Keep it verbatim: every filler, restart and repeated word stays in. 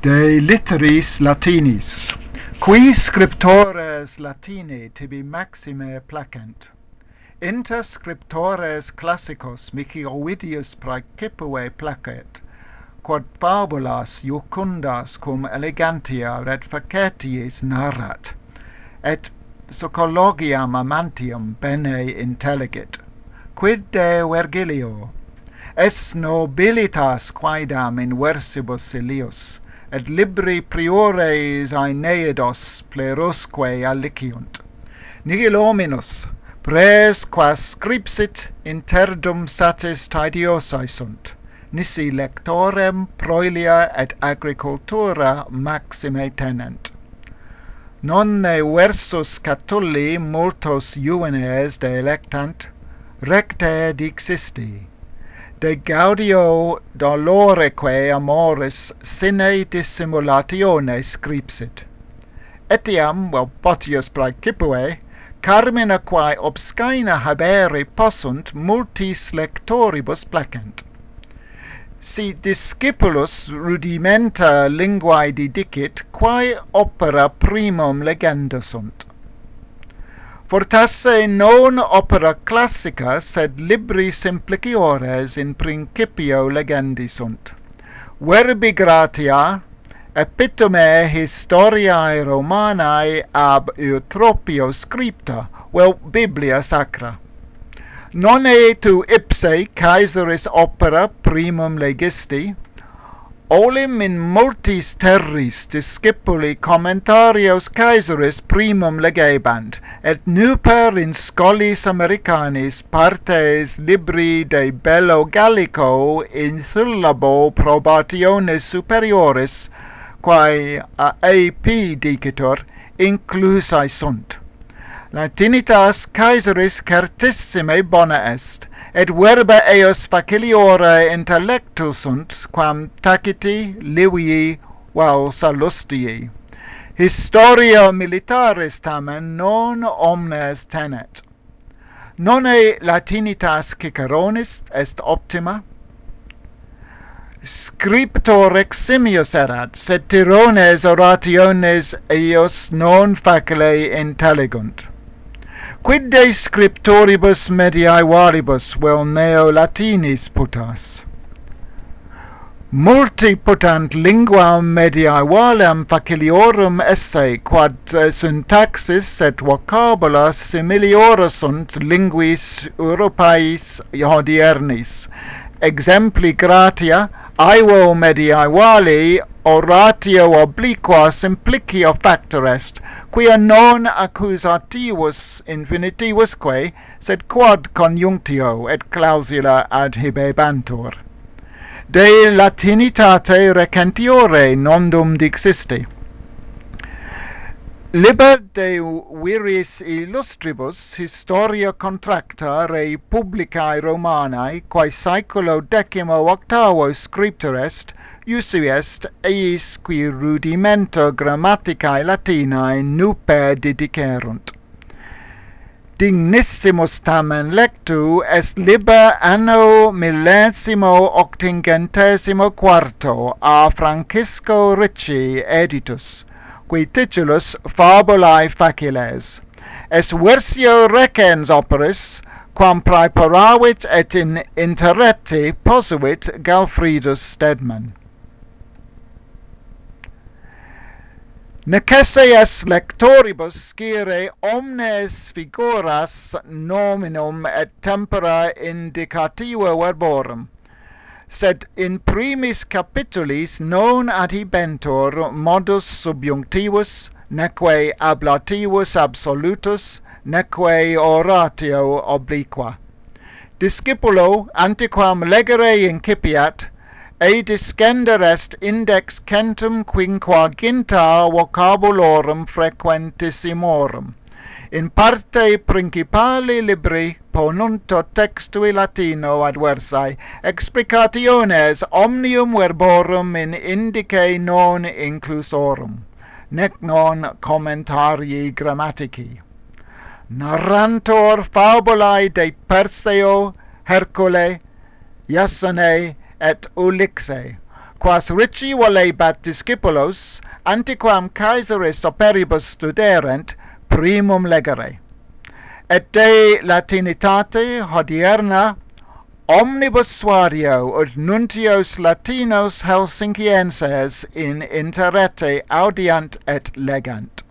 De litteris Latinis, qui scriptores Latini tibi maxime placent. Inter scriptores classicos mihi Ovidius praecipue placet, quod fabulas iucundas cum elegantia et facetiis narrat, et psychologiam amantium bene intelligit. Quid de Virgilio? Es nobilitas quaedam in versibus illius, et libri priores Aeneados plerusque alliciunt. Nihil hominus, pres quas scripsit interdum satis tediosae sunt, nisi lectorem proelia et agricultura maxime tenent. Nonne versus Catulli multos juvenes delectant, recte dixisti. De gaudio doloreque amoris sine dissimulatione scripsit. Etiam vel potius praecipue, carmina quae obscaena habere possunt multis lectoribus placent. Si discipulus rudimenta linguae didicit, quae opera primum legenda sunt. Fortasse non opera classica, sed libri simpliciores in principio legendi sunt. Verbi gratia, epitome historiae Romanae ab Eutropio scripta, vel Biblia sacra. Non e tu ipse Caesaris opera primum legisti, olim in multis terris discipuli commentarios Caesaris primum legebant, et nuper in scholis Americanis partes libri de bello Gallico in syllabo probationis superioris, quae a A P dicitur, inclusae sunt. Latinitas Caesaris certissime bona est, et verba eos faciliora intellectus sunt, quam taciti, livii, vel sallustii. Historia militaris tamen non omnes tenet. Nonne Latinitas Ciceronis est optima? Scriptor eximius erat, sed Tirones orationes eius non facile intellegunt. Quid de scriptoribus medievalibus vel neo Latinis putas? Multi putant linguam medievalem faciliorum esse, quad syntaxis et vocabula similiora sunt linguis Europaeis hodiernis. Exempli gratia, aevo medievali oratio obliqua simplicio factor est, quia non accusativus infinitivusque, sed quod conjunctio et clausula adhibebantur. De Latinitate recentiore nondum dixisti. Liber de viris illustribus historia contracta rei publicae Romanae, quae saeculo decimo octavo scriptor est, usi est eis qui rudimento grammaticae Latinae nuper didicerunt. Dignissimus tamen lectu est liber anno millesimo octingentesimo quarto a Francisco Ricci editus, qui titulus Fabulae Faciles. Est versio recens operis, quam praeparavit et in interrepti posuit Galfridus Stedman. Necesse est lectoribus scire omnes figuras nominum et tempora indicativa verborum, sed in primis capitulis non adhibentur modus subjunctivus, neque ablativus absolutus, neque oratio obliqua. Discipulo antiquam legere incipiat, e discender est index centum quinquaginta vocabulorum frequentissimorum. In parte principali libri ponunto textui Latino adversae explicationes omnium verborum in indice non inclusorum, nec non commentarii grammatici. Narrantor fabulae de Perseo, Hercule, Iasone, et Ulixe, quas ricci volebat discipulos antiquam Caesaris operibus studerent primum legere. Et de latinitate hodierna omnibus suadio ut nuntios latinos Helsinkienses in interrete audiant et legant.